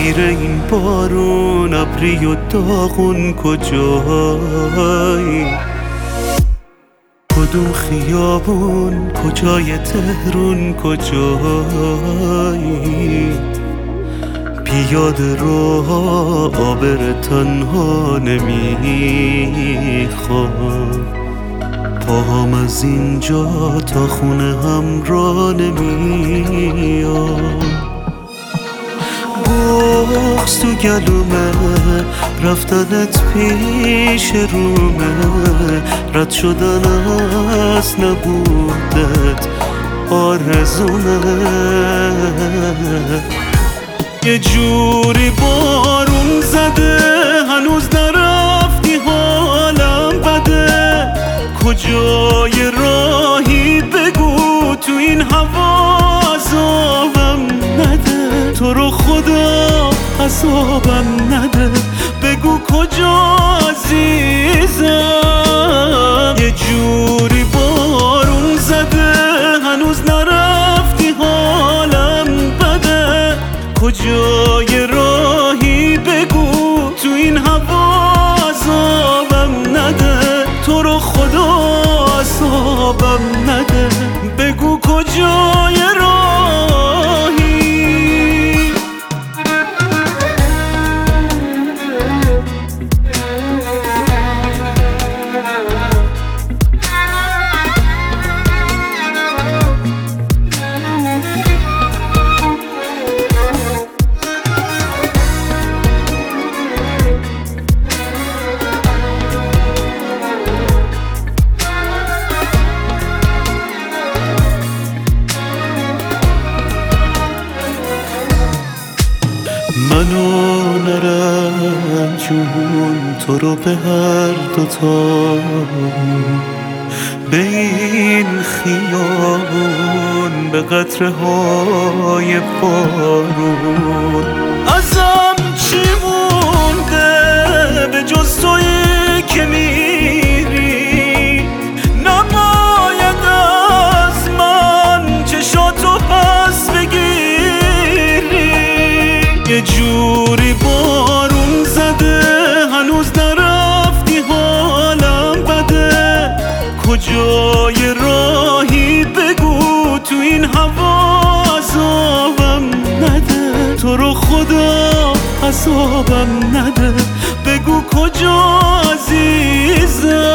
میره این بارون، ابری و داغون کجایی؟ کدوم خیابون، کجای تهرون کجایی؟ پیاده رو عابر تنها نمیخوام، پاهم از اینجا تا خونه هم را نمیام. بغض تو گلومه، رفتنت پیش رومه، رد شدن از نبودت آرزومه. یه جوری بارون زده هنوز نرفتی حالم بده، کجای راهی بگو تو این هوا عذابم نده، تو رو خدا عذابم نده، بگو کجا عزیزم. یه جوری بارون زده هنوز نرفتی حالم بده، کجای راهی بگو تو این هوا عذابم نده، تو رو خدا عذابم نده، بگو کجای راهی. منو نرنجون، تو رو به هر دوتا، به این خیابون، به قطره های بارون. ازم چی مونده به جز تویی که میری؟ نباید از من چشاتو پس بگیری. یه جوری بارون زده هنوز نرفتی حالم بده، کجای راهی بگو تو این هوا عذابم نده، تو رو خدا عذابم نده، بگو کجا عزیزم.